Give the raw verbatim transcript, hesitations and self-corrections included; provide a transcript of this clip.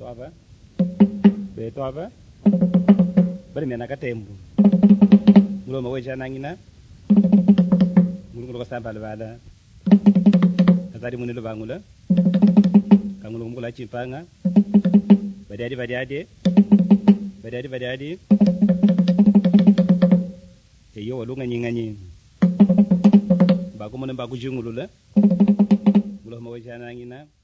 Betova. Betova. Bari mena katembu. Mulo maweja nangina. Mulo ko samba bala. Azari munilo bangula. Kangulo mungula chimpanga. Badiadi badiadi. Badiadi badiadi. Eyo walunga nyinganyi. Baku muna baku jungulula. Mulo maweja nangina.